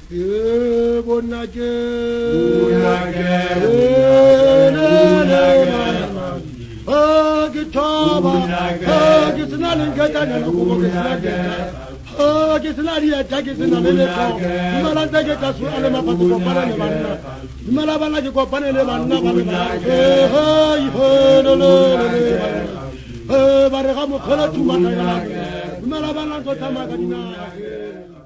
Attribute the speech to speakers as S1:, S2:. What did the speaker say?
S1: bonake Gitaba Gitanal Gatana Gitanaria Tagisina Malantagata Sualama Panamana Malabana Copanamana Barahamo Kola to Malabana Cotamagana.